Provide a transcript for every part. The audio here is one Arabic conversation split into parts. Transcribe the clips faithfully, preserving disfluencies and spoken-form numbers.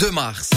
deux mars.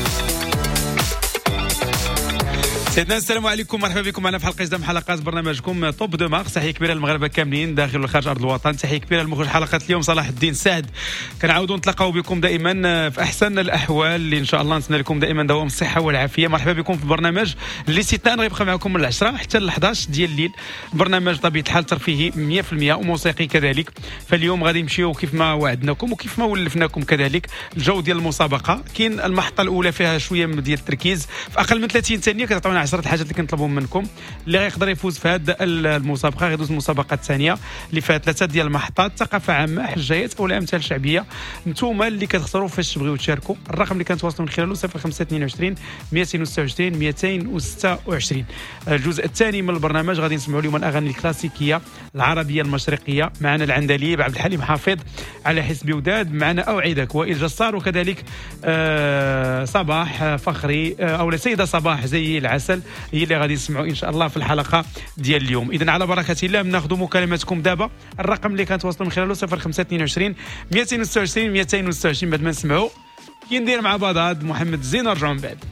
سيدنا السلام عليكم، مرحبا بكم معنا في حلقه جديده من حلقات برنامجكم توب دو مارس. تحيه كبيره للمغاربه كاملين داخل وخارج ارض الوطن. تحيه كبيره لمخرج حلقه اليوم صلاح الدين سعد. كنعاودوا نتلاقاو بكم دائما في احسن الاحوال اللي ان شاء الله نتمنى لكم دائما دوام الصحه والعافيه. مرحبا بكم في البرنامج اللي استثناء غيبقى معكم من العشرة حتى ل الحداش ديال الليل. برنامج طبيعه الحال ترفيهي مية في المية وموسيقي كذلك. فاليوم غادي نمشيو كيف ما وعدناكم وكيف ما ولفناكم كذلك الجو ديال المسابقه. كاين المحطه الاولى فيها شويه ديال التركيز، في اقل من ثلاثين ثانيه كتعطيونا عشرة الحاجات اللي كنطلبوا منكم. اللي غيقدر يفوز في هذه المسابقه غيدوز المسابقه الثانيه اللي فيها ثلاثه ديال المحطات: ثقافه عامه، حجايات او الامثال الشعبيه. نتوما اللي كتختاروا فاش تبغيو تشاركوا. الرقم اللي كنتواصلوا من خلاله صفر خمسة اثنين وعشرين مئتين وستة وعشرين مئتين وستة وعشرين. الجزء الثاني من البرنامج غادي نسمعوا اليوم الاغاني الكلاسيكيه العربيه المشرقيه. معنا العندليب عبد الحليم حافظ، على حسبي وداد، معنا اوعدك وائل جسار، وكذلك آه صباح فخري آه او السيده صباح زي العسل هي اللي غادي نسمعوا ان شاء الله في الحلقه ديال اليوم. اذا على بركه الله بناخذوا مكالماتكم دابا. الرقم اللي كنتواصلوا من خلاله صفر خمسة اثنين وعشرين مئتين وستة وعشرين مئتين وستة وعشرين. بعد ما نسمعوا كي ندير مع بعض هاد محمد زين نرجعوا من بعد.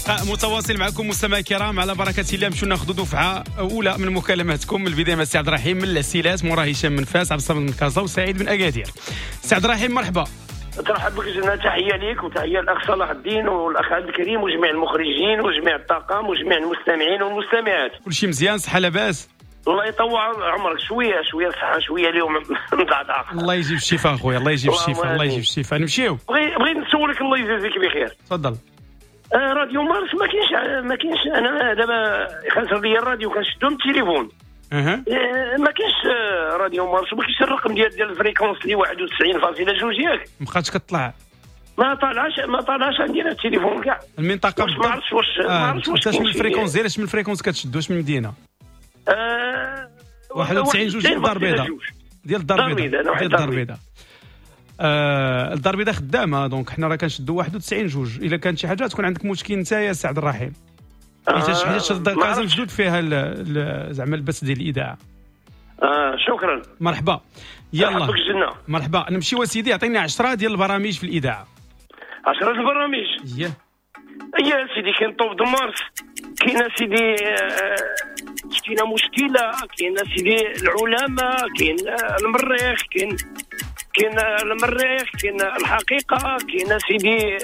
لقاء متواصل معكم مستمعي الكرام على بركه الله. نمشيو ناخذوا دفعه اولى من مكالماتكم. من البدايه مع السي عبد الرحيم من العسيلات، موراه هشام من فاس، عبد الصمد من كازا وسعيد من اكادير. السي عبد الرحيم مرحبا. ترحب بك جنة، تحيه ليك وتحيه للاخ صلاح الدين والاخ عبد الكريم وجميع المخرجين وجميع الطاقم وجميع المستمعين والمستمعات. كلشي مزيان؟ صحه لاباس؟ الله يطول عمرك. شويه شويه صحه شويه اليوم مضعضع. الله يجيب الشفاء اخويا، الله يجيب الشفاء، الله يجيب الشفاء. نمشيو. بغيت نسولك الله يجازيك بخير. تفضل. آه راديو مارس ما كاينش ما كاينش انا دابا خاسر لي الراديو كنشدو من التليفون. اها آه ما كاينش آه راديو مارس، ما كاينش الرقم ديال ديال الفريكونس اللي واحد وتسعين فاصلة جوج ياك. ما بقاتش كطلع. ما طالعش ما طالعش عندي التليفون كاع. المنطقه واش ما عرفتش واش ما عرفتش واش من الفريكونس ديال اش من الفريكونس كتشدو؟ اش من مدينه؟ آه واحد وتسعين جوج ديال الدار البيضاء. ديال الدار البيضاء ديال الدار البيضاء. آه الدار البيضاء خدامه، دونك حنا راه كنشدو واحد وتسعين جوج. الا كانت شي حاجه تكون عندك مشكل انت يا سي عبد الرحيم. حيت شي حاجه شد كازا مشدود فيها زعما البث ديال الاذاعه. اه شكرا. مرحبا. يلا جنة. مرحبا. نمشيو سيدي، عطيني عشرة ديال البرامج في الاذاعه. عشرة البرامج؟ اييه يا سيدي كاين طوب د مارس، كاين سيدي كاين مشكله، كاين سيدي العلماء، كاين المريخ، كاين كاين المريخ، كاين الحقيقه، كاين سيدي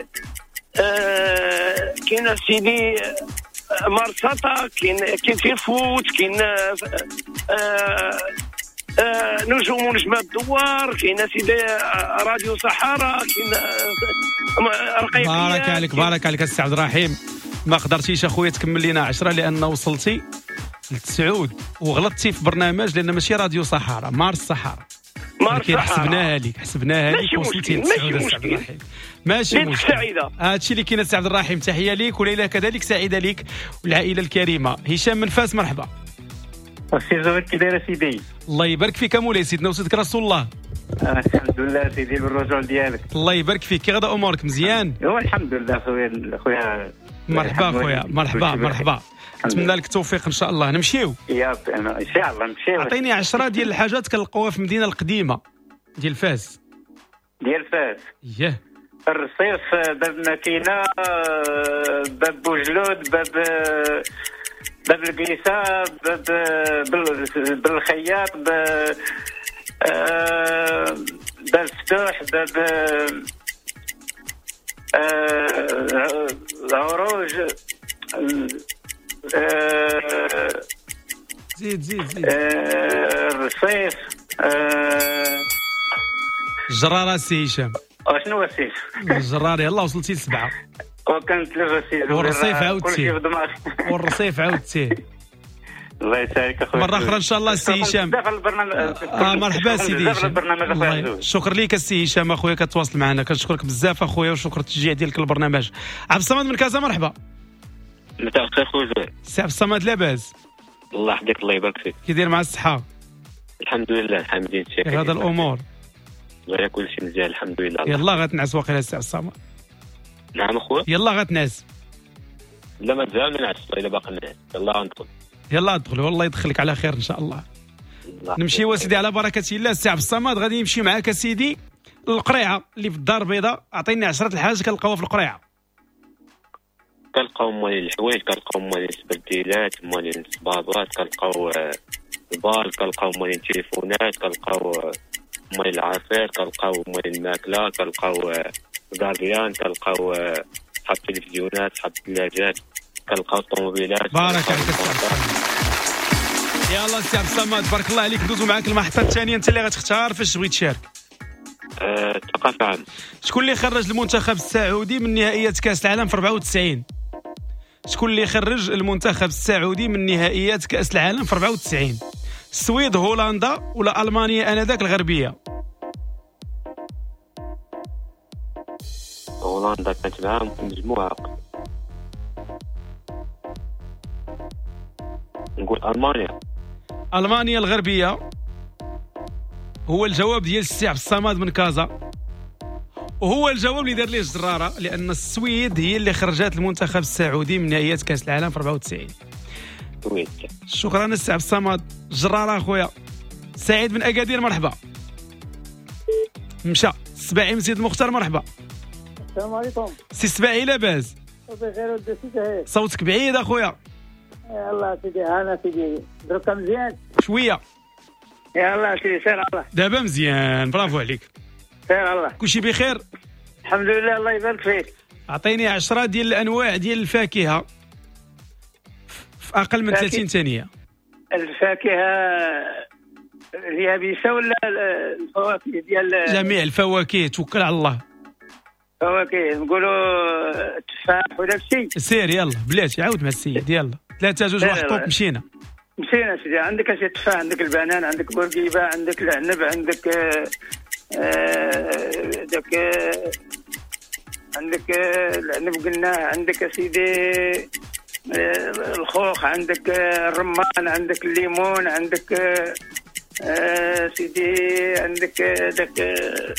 آه كاين سيدي مرسطه، كاين كاين في الفوت، كاين آه آه نجوم ونجمات الدوار، كاين سيدي راديو صحراء، كاين رقيقيات. بارك عليك بارك عليك السي عبد الرحيم. ما قدرتيش اخويا تكمل لينا عشرة لان وصلتي لتسعود وغلطتي في برنامج، لان ماشي راديو صحراء، مارس صحراء. مارس حسبناها لك حسبناها لك وصلتي لتسعود السي عبد الرحيم. ماشي مشكل. سعيده. هادشي اللي كاين السي عبد الرحيم. تحيه ليك وليله كذلك سعيده ليك والعائله الكريمه. هشام من فاس مرحبا. السي زويد كي داير سيدي؟ الله يبارك فيك مولاي سيدنا وسيدك رسول الله. آه الحمد لله سيدي بالرجوع ديالك. الله يبارك فيك. كي غدا امورك مزيان؟ ايوا الحمد لله خويا خويا. مرحبا خويا مرحبا مرحبا. نتمنى لك التوفيق ان شاء الله. نمشيو يا ان شاء الله نمشيو. عطيني عشرة ديال الحاجات كنلقاوها في المدينه القديمه ديال فاس. ديال فاس اييه. الرصيف، باب ماكينه، باب بوجلود، باب باب الكنيسه، باب بالخياط، باب باب فتوح، باب العروج، زيد زيد زيد. الرصيف، الجراره سي هشام. شنو هو السيف؟ الجرار. يلا وصلتي لسبعه. وكانت لغسي والرصيف عاودتي والرصيف عاودتي. الله يسعدك اخويا. مره اخرى ان شاء الله السي هشام. اه مرحبا سيدي هشام. شكرا لك السي هشام اخويا كتواصل معنا. كنشكرك بزاف اخويا وشكر التشجيع ديالك للبرنامج. عبد الصمد من كازا مرحبا. مساء الخير خويا زويد. سي عبد الصمد لاباس؟ الله يحفظك الله يبارك فيك. كي داير مع الصحه؟ الحمد لله حامدين شي. هذا الامور غير كل شيء مزيان الحمد لله. يلا غتنعس واقيلا السي عبد الصمد. نعم اخويا. يلا غتنعس. لا ما تزال نعس الا باقي نعس. يلا ندخل. يلا ادخل والله يدخلك على خير ان شاء الله. نمشي سيدي على بركه الله. السي عبد الصمد غادي نمشي معاك سيدي للقريعه اللي في الدار البيضاء. اعطيني عشرة الحاجات كنلقاوها في القريعه. كنلقاو موالين الحوايج، كنلقاو موالين السبرديلات، موالين الصبابات، كنلقاو البال، كنلقاو موالين التليفونات، كنلقاو موالين العصير، كنلقاو موالين الماكله، كنلقاو غارديان، كنلقاو صحاب التلفزيونات، صحاب الثلاجات، كنلقاو الطوموبيلات. بارك عليك يلا السي عبد الصمد بارك الله عليك. ندوزو معاك المحطه الثانيه، انت اللي غتختار فاش بغيت تشارك. الثقافه عامه. شكون اللي خرج المنتخب السعودي من نهائيات كاس العالم في أربعة وتسعين؟ شكون اللي خرج المنتخب السعودي من نهائيات كاس العالم في أربعة وتسعين؟ السويد، هولندا، ولا المانيا انذاك الغربيه؟ هولندا كانت معاهم في المجموعه. نقول المانيا. المانيا الغربيه هو الجواب ديال السي عبد الصمد من كازا، وهو الجواب اللي دار ليه الجراره، لان السويد هي اللي خرجت المنتخب السعودي من نهائيات كاس العالم في أربعة وتسعين. السويد. شكرا السي عبد الصمد. الجراره اخويا. سعيد من اكادير مرحبا. مشى. السباعي من سيد المختار مرحبا. السلام عليكم. سي السباعي لاباس؟ وبخير ودي سيدي. صوتك بعيد اخويا. يلا سيدي انا سيدي دروك مزيان شويه. يلا سيدي سير الله. دابا مزيان برافو عليك. سير الله. كلشي بخير؟ الحمد لله الله يبارك فيك. اعطيني عشرة ديال الانواع ديال الفاكهه في اقل من ثلاثين ثانيه. الفاكهه اليابسه ولا الفواكه ديال جميع الفواكه توكل على الله. فواكه نقولوا التفاح ولا شيء. سير يلا بلاتي عاود مع السيد يلا ثلاثة جوج واحد طوب مشينا. مشينا سيدي. عندك اشي التفاح عندك البنان عندك بورقيبه عندك العنب عندك آه داك آه عندك آه العنب قلناه عندك سيدي آه الخوخ عندك آه الرمان عندك الليمون عندك آه آه سيدي عندك آه داك آه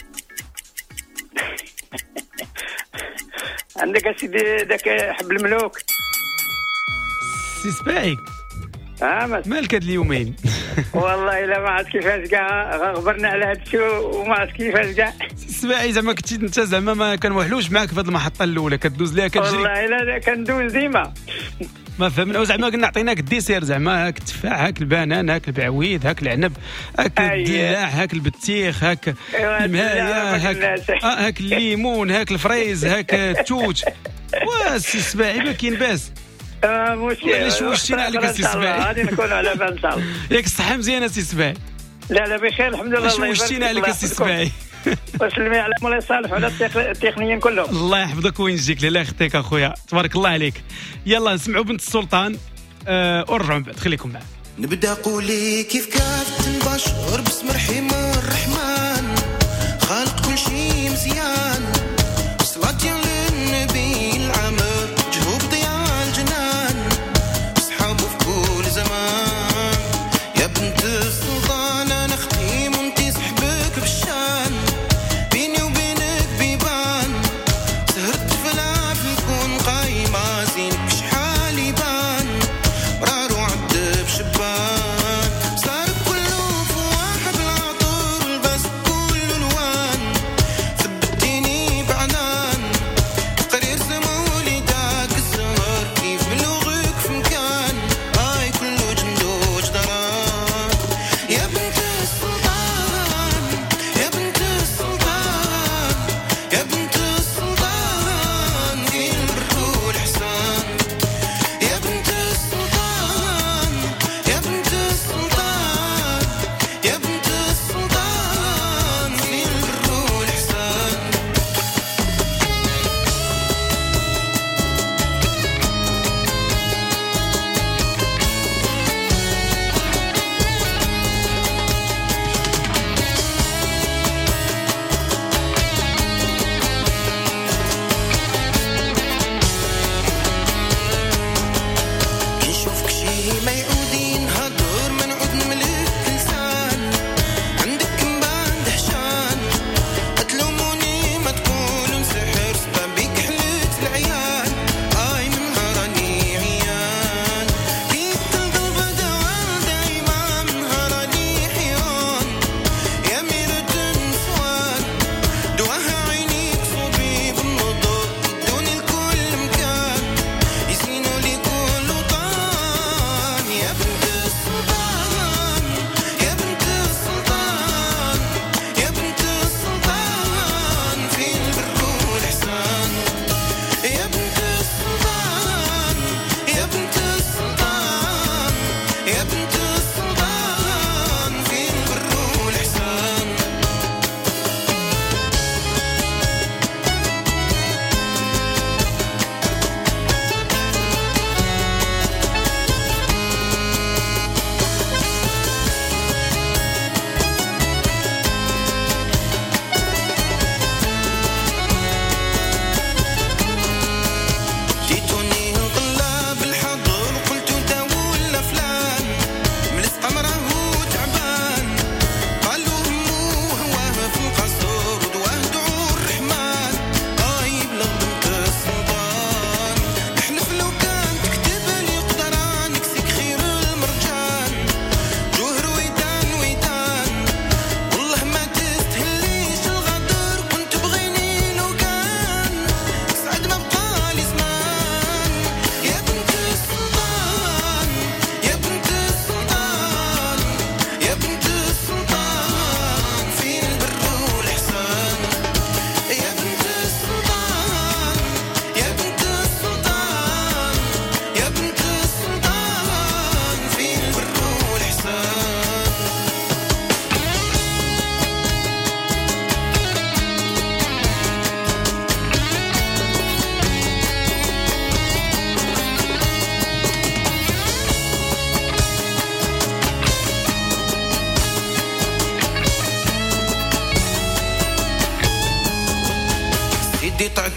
عندك سيدي داك حب الملوك. سي سباعي اه مالك هاد اليومين؟ والله الا ما عرفت كيفاش كاع غبرنا على هاد الشيء وما عرفت كيفاش كاع. سي سباعي زعما كنتي انت زعما ما كنوحلوش معاك في هاد المحطه الاولى كدوز ليها كتجري. والله الا كندوز ديما ما فهمنا زعما قلنا عطيناك الديسير زعما هاك التفاح هاك البنان هاك البعويد هاك العنب هاك الدلاع هاك البطيخ هاك المهايه هاك هاك الليمون هاك الفريز هاك التوت. واسي سباعي ما كاين باس. اه مشكل. علاش وشتينا عليك السي سباعي؟ غادي نكونوا على بال ان شاء الله. ياك الصحه مزيانه سي سباعي؟ لا لا بخير الحمد لله. الله يبارك فيك. وشتينا عليك السي سباعي؟ وسلمي على مولاي صالح وعلى التقنيين كلهم. الله يحفظك وين يجيك. لا يخطيك اخويا تبارك الله عليك. يلا نسمعوا بنت السلطان أه ونرجعوا من بعد. خليكم معنا. نبدا قولي كيف كافة البشر باسم رحيم الرحمن خالق كل شيء مزيان صلاة للنبي العمر جهوب ضياء الجنان اصحابه في كل زمان يا بنت السلطان انا اختي وانتي صحبك بالشان بيني وبينك بيبان سهرت فلافل كون قايمة زينك شحال يبان مرار وعد بشبان صار كله فواحة بالعطور والبس كل الوان ثبتيني بعنان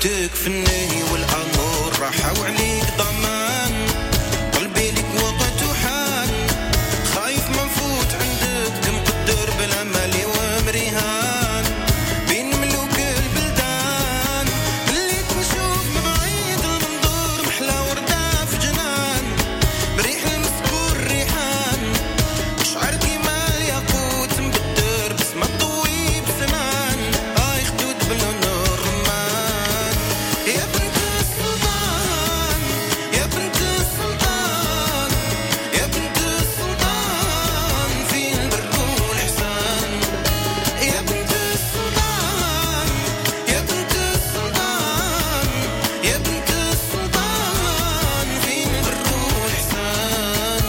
لقيتك في النهي والامور راحوا عليك ضمان قلبي لك وقت وحان خايف ما نفوت عندك مقدر بالامل ومريهان بين ملوك البلدان اللي تنشوف من بعيد المنظور محلى وردة في جنان بريح المسكور ريحان شعر كيما الياقوت مبدر بس ما تطوي بسنان اي خدود باللون الرمان يا بنت السلطان يا بنت السلطان يا بنت السلطان في البر والإحسان يا بنت السلطان يا بنت السلطان يا بنت السلطان في البر والإحسان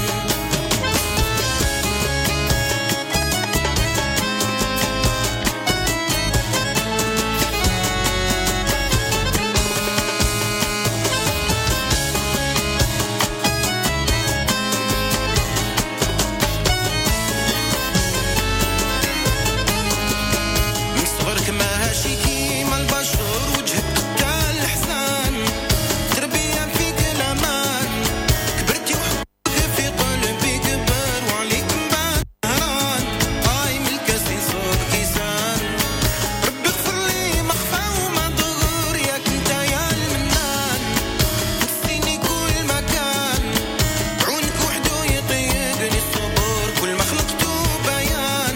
من صغرك ماشي كيما البشر وجهك قتال الحزان تربية فيك الأمان كبرتي وحبك في قلبي كبر وعليك مبان هران آي من الكاسين صوب كيسان ربي اغفر لي ما خفا وما ضغور ياك انت يا المنان تسيني كل مكان عونك وحده يطيقني الصبر كل ما خلقته بيان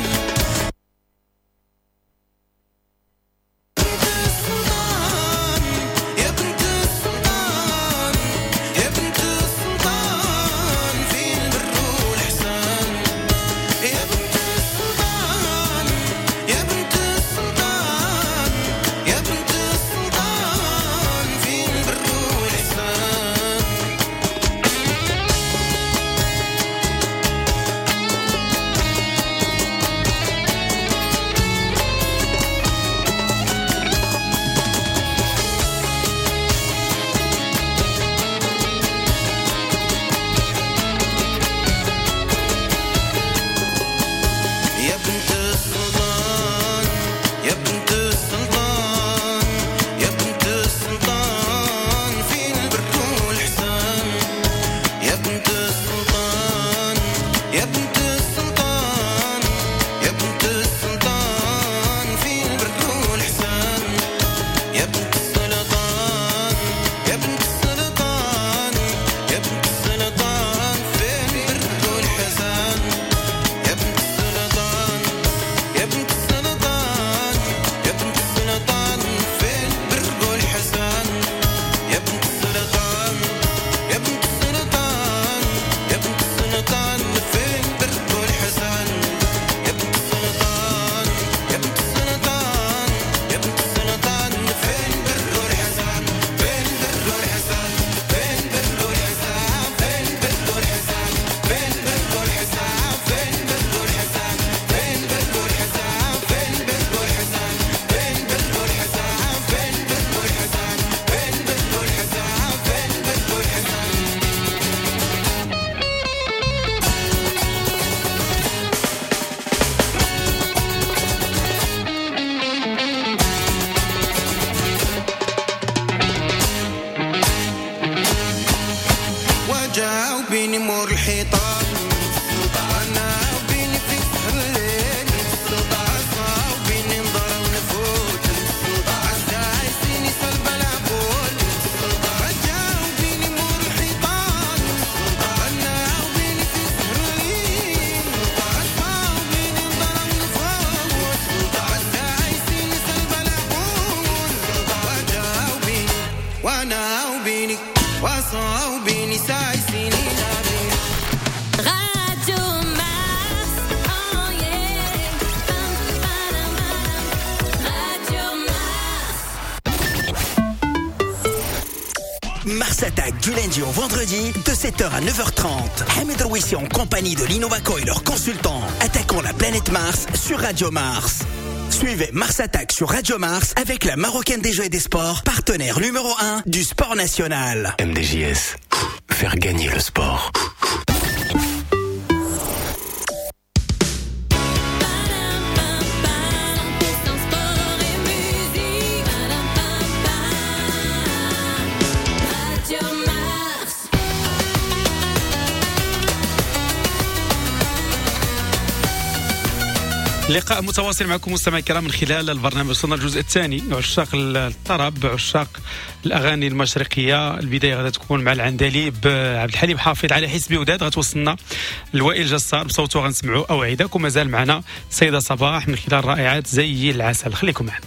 السلطان يا بنت السلطان يا بنت السلطان في البر والإحسان يا بنت السلطان يا بنت السلطان يا بنت السلطان في البر والإحسان يا بنت السلطان يا بنت السلطان يا بنت السلطان في البر والإحسان يا بنت السلطان يا بنت السلطان يا بنت السلطان في البر والإحسان يا بنت السلطان يا بنت السلطان يا بنت السلطان في البر والإحسان يا بنت السلطان يا بنت السلطان يا بنت السلطان في البر والإحسان يا بنت السلطان يا بنت السلطان يا بنت السلطان في البر والإحسان يا بنت السلطان يا بنت السلطان يا بنت السلطان في البر والإحسان في البر والإحسان في البر والإحسان في البر والإحسان في البر والإحسان في البر والإحسان في البر والإحسان في البر والإحسان في البر والإحسان في البر والإحسان في البر والإحسان في البر والإحسان وجاو بيني مور الحيطان وانا وبيني في سهر الليل عصاو بيني نضر ونفوت عالدايسيني سلب العبود وجاو بيني مور الحيطان وانا وبيني في سهر الليل عصاو بيني نضر ونفوت عالدايسيني سلب العبود وجاو بيني وانا وبيني وصاو بيني سايسيني نابي Radio Mars, oh yeah. Bam, badam, badam. Radio Mars. Mars Attack du lundi au vendredi de sept heures à neuf heures trente. Hamid Rouissi en compagnie de l'Innovaco et leurs consultants attaquant la planète Mars sur Radio Mars. Suivez Mars Attack sur Radio Mars avec la Marocaine des Jeux et des Sports, partenaire numéro un du sport national. M D J S, faire gagner le sport. Badam, bam, bam. cent pour cent sport et musique. Badam, bam, bam. لقاء متواصل معكم مستمعي الكرام من خلال البرنامج. وصلنا الجزء الثاني. عشاق الطرب، عشاق الاغاني المشرقيه، البدايه غادا تكون مع العندليب عبد الحليم حافظ على حسبي وداد. غتوصلنا لوائل جسار بصوته غنسمعوا اوعدك، ومازال معنا سيده صباح من خلال رائعات زي العسل. خليكم معنا.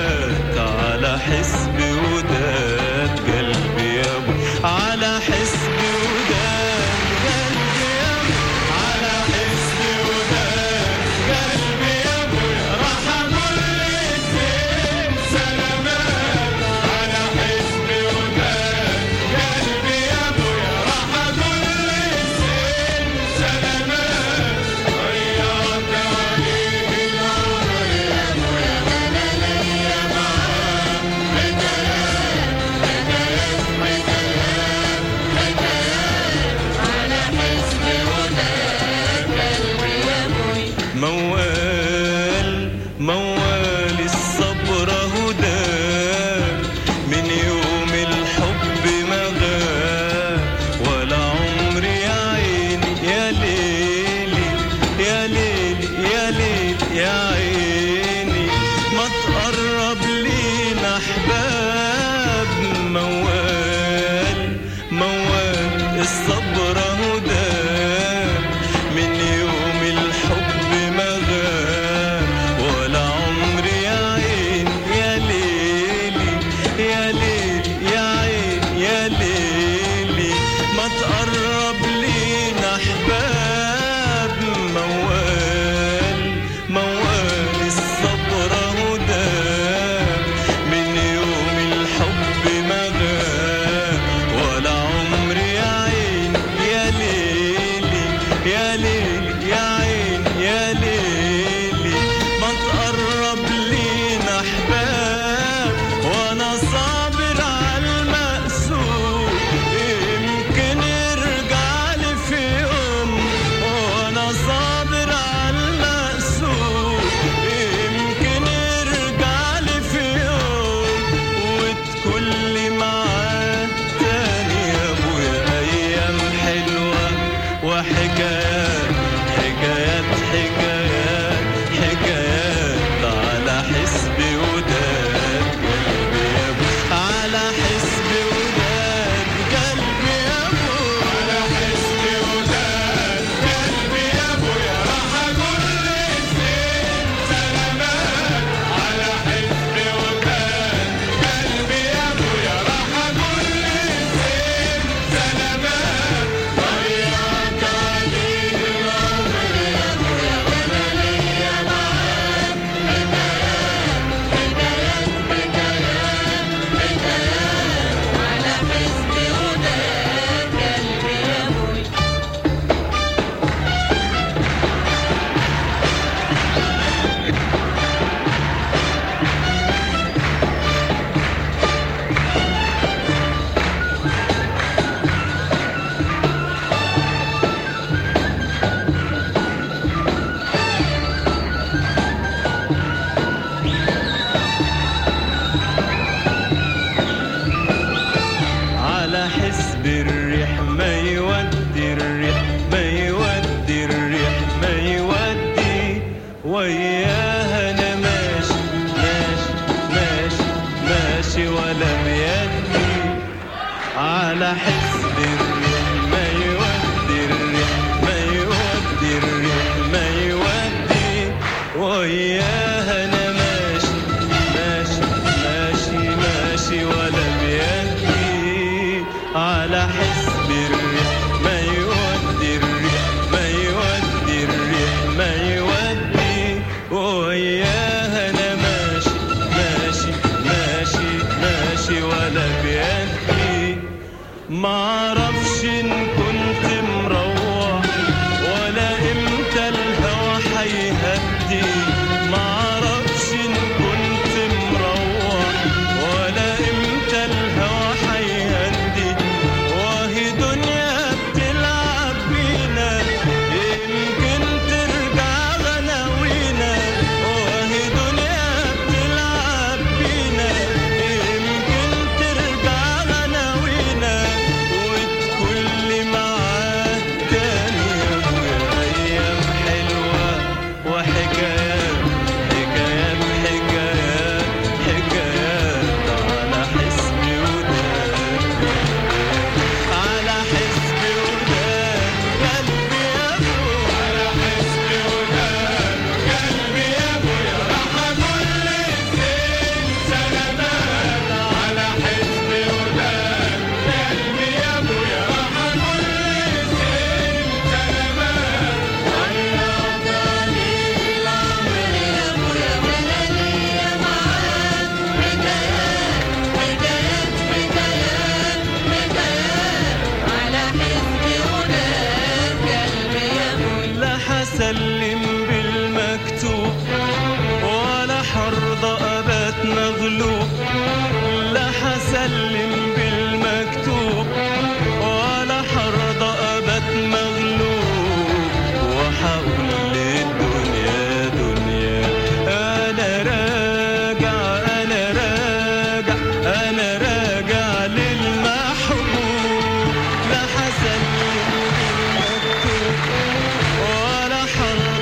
حسبي وداد قلبي يا ابو على حسبي حسب الريح ما يودي الريح ما يودي الريح ما يودي وياها انا ماشي ماشي ماشي ماشي ولا بيدي على حسب الريح ما يودي الريح ما يودي الريح ما يودي وياها انا ماشي ماشي ماشي ماشي ولا بيدي على حسب الريح ما يودي الريح ما يودي الريح ما يودي وياها انا ماشي ماشي ماشي ماشي ولا بيدي معرفش ان كنت مروح ولا امتى الهوى حيهدي معرفش ان كنت مروح ولا امتى الهوى حيهدي وهي دنيا بتلعب بينا يمكن ترجع غناوينا وهي دنيا بتلعب بينا يمكن ترجع غناوينا وتكل معاه تاني يا ابويا ايام حلوه وحكايات حكايات حكايات حكايات على حسبي وداد على حسبي وداد قلبي يا ابويا على حسبي وداد قلبي يا ابويا راح اقول للزين سلامات على حسبي وداد قلبي يا ابويا راح اقول للزين سلامات وانا افضلي بالعمر يا ابويا وانا ليا معاك حكايات حكايات حكايات حكايات على حسبي وداد قلبي يا ابويا لا حسلم بالمكتوب ولا حرضى ابات مغلوب لا حسلم بالمكتوب ولا حرضى ابات مغلوب وحقول للدنيا دنيا انا راجع انا راجع انا راجع للمحبوب لا حسلم بالمكتوب ولا حرضى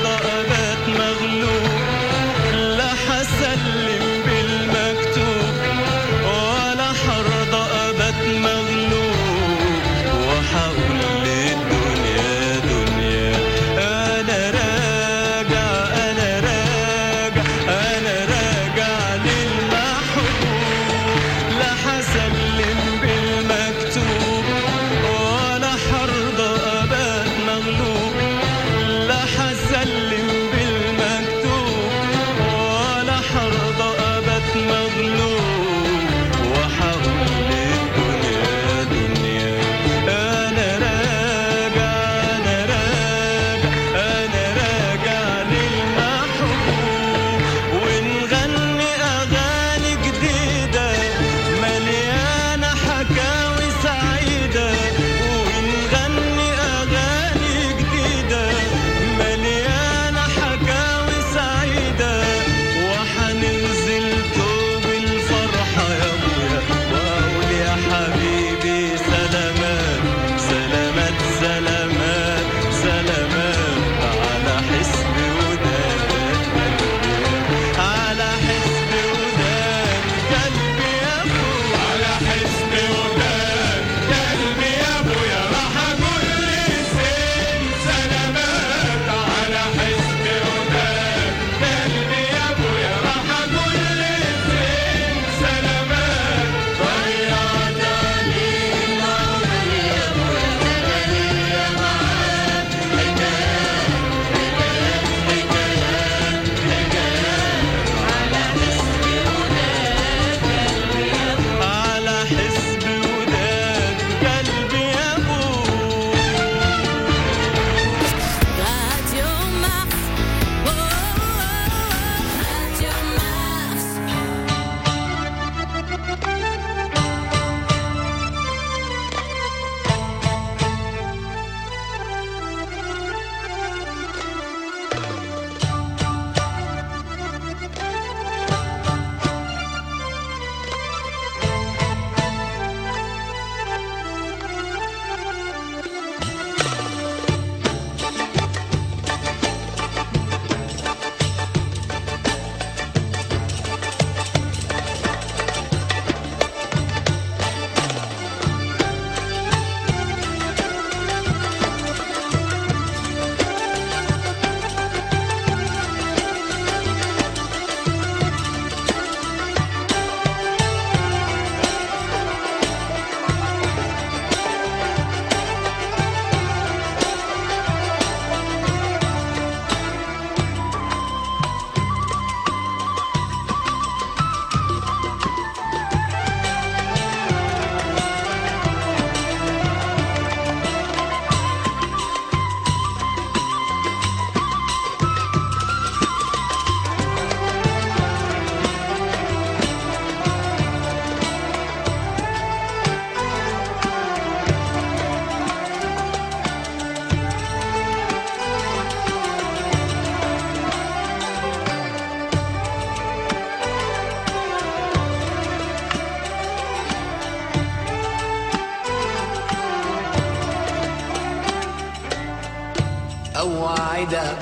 أوعدك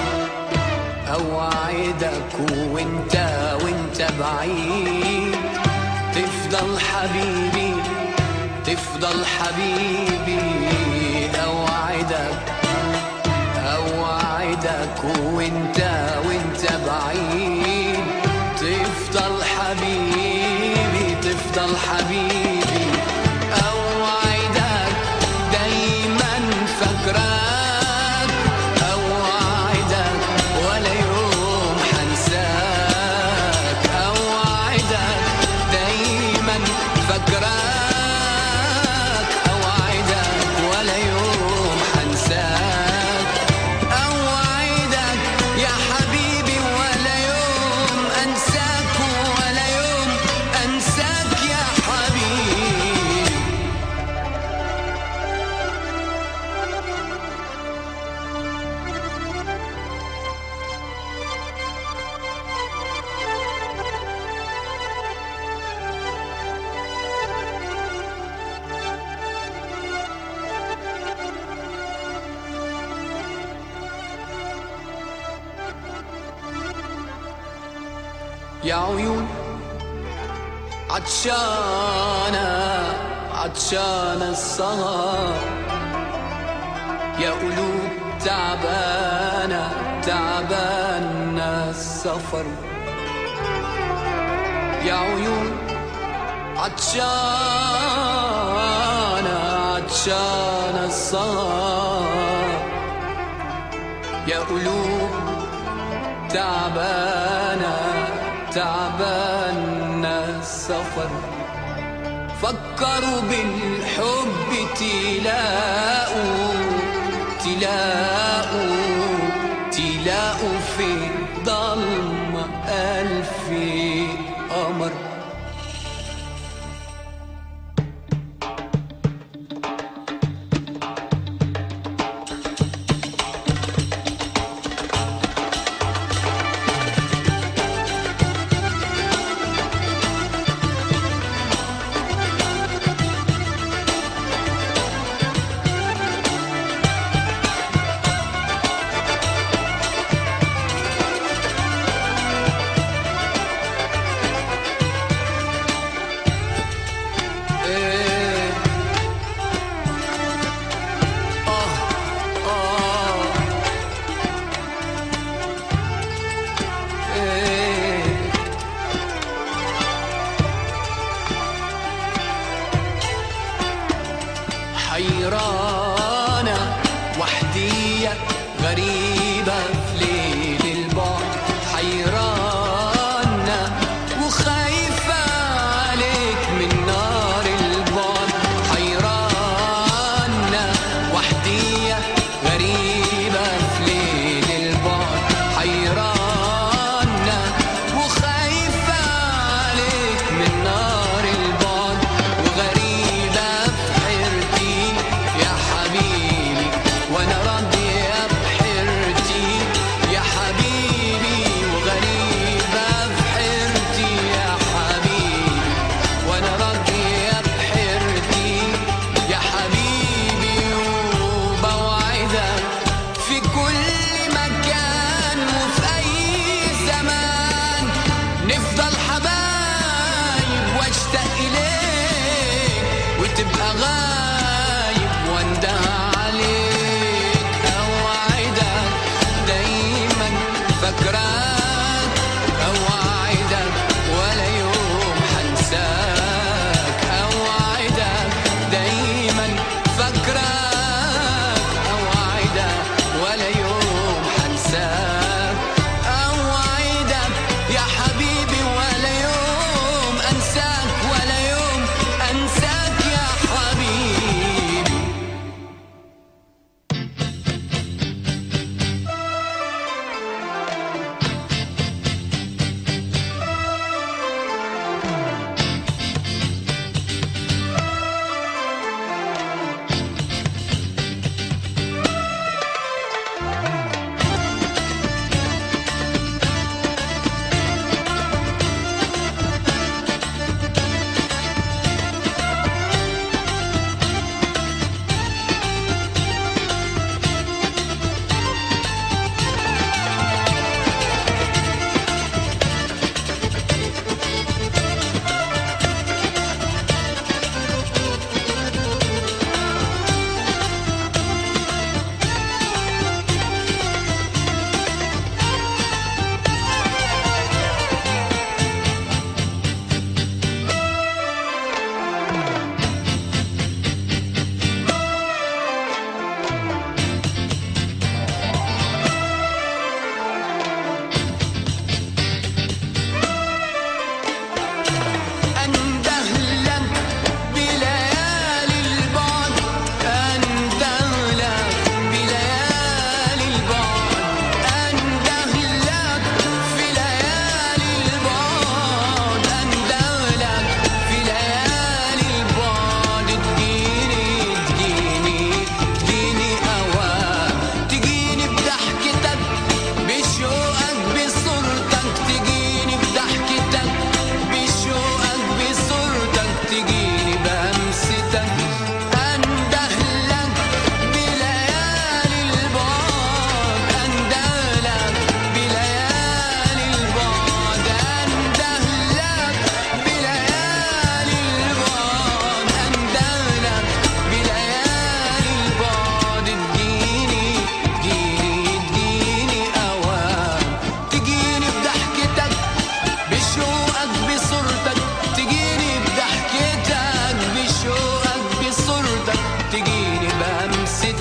أوعدك وانت وانت بعيد تفضل حبيبي تفضل حبيبي أوعدك أوعدك وانت وانت بعيد تفضل حبيبي تفضل حبيبي أوعدك دايما فاكراك أوعدك ولا يوم حنساك أوعدك دايما فاكراك أوعدك ولا يوم حنساك أوعدك يا حبيبي ولا يوم أنساك ولا يوم أنساك يا حبيبي يا عيون عطشانة عطشانة السهر يا قلوب تعبانة تعبانة السفر يا عيون عطشانة عطشانة السهر يا قلوب تعبانة تعبانة السفر فكروا بالحب تلاقوا تلاقوا تلاقوا في ضلمة ألف قمر حيرانة وحدية غريبة في ليل البعد حيرانة وخايفة عليك من نار البعد حيرانة وحدية غريبة في ليل البعد حيرانة وخايفة عليك من نار البعد وغريبة في حيرتي يا حبيبي وانا راضية بحيرتي يا حبيبي وغريبة في حيرتي يا حبيبي وانا راضية بحيرتي يا حبيبي وبوعدك في كل مكان وفي اي زمان نفضل حبايب واشتاق اليك وتبقى غايب وانده عليك اوعدك دايما فاكراك اوعدك ولا يوم حنساك اوعدك دايما فاكراك اوعدك ولا يوم حنساك اوعدك يا حبيبي ولا يوم انساك ولا يوم انساك يا حبيبي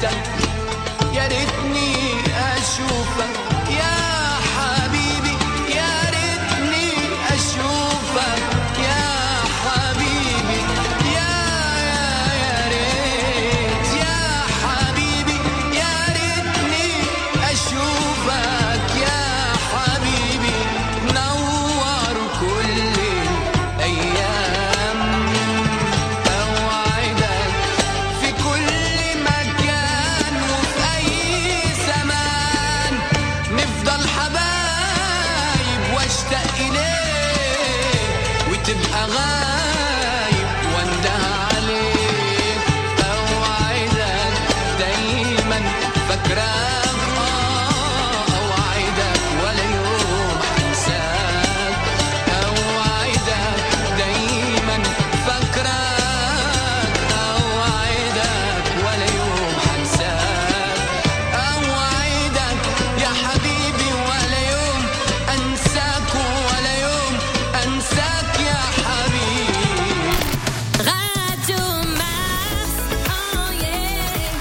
واشتاق يا ريتني اشوفك يا حبيبي يا ريتني اشوفك يا حبيبي يا يا يا ريت يا حبيبي يا ريتني اشوفك يا حبيبي نور كل الايام اوعدك في كل مكان وفي اي زمان نفضل حبايب واشتاق اليك وتبقى غايب وانده عليك اوعدك دايما فاكراك آه اوعدك ولا يوم حنساك اوعدك دايما فاكراك اوعدك ولا يوم حنساك اوعدك يا حبيبي ولا يوم انساك ولا يوم انساك يا حبيبي Radio Mars, oh yeah.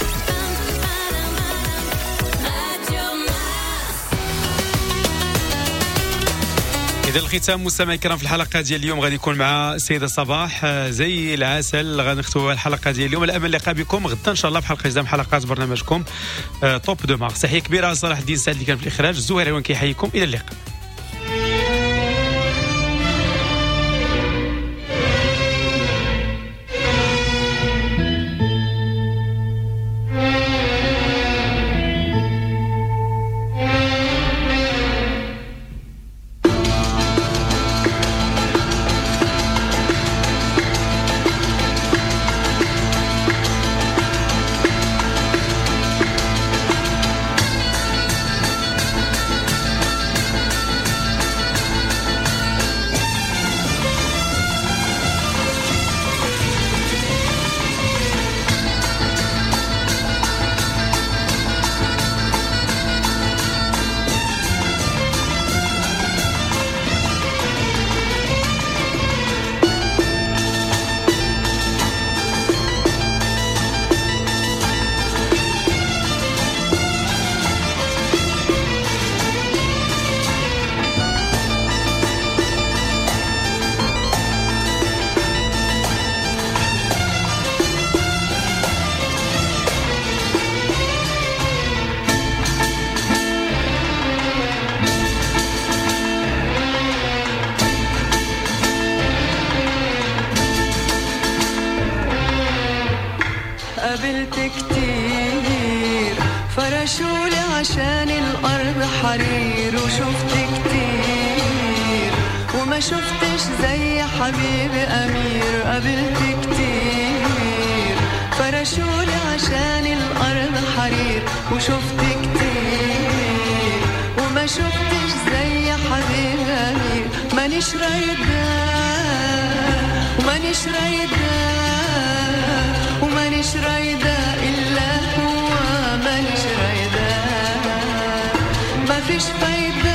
Radio Mars. إذا الختام مستمعي الكرام في الحلقة ديال اليوم غادي يكون مع السيدة صباح آه، زي العسل. غنختموا الحلقة ديال اليوم. الأمل اللقاء بكم غدا إن شاء الله في حلقة جديدة من حلقات برنامجكم آه، توب دو مارس. تحية كبيرة صلاح الدين سعد اللي كان في الإخراج. الزهير عوان كيحييكم إلى اللقاء. قابلت كتير فرشولي عشان الأرض حرير وشفت كتير وما شفتش زي حبيبي أمير قابلت كتير فرشولي عشان الأرض حرير وشفت كتير وما شفتش زي حبيبي أمير مانيش رايدة ومانيش رايدة ومانيش رايدة إلا هو مانيش رايدة مفيش فايدة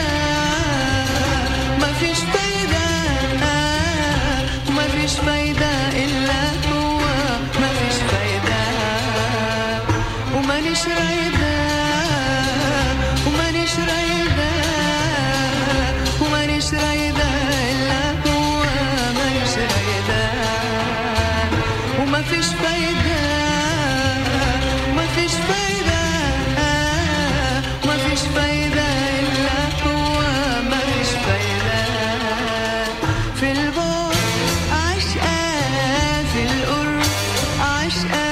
مفيش فايدة مفيش فايدة إلا هو مفيش فايدة ومانيش رايدة ومانيش رايدة ومانيش رايدة إلا هو مانيش رايدة ومفيش فايدة مفيش فايدة مفيش فايدة إلا هو مفيش فايدة في البعد عشقة في القرب عشقة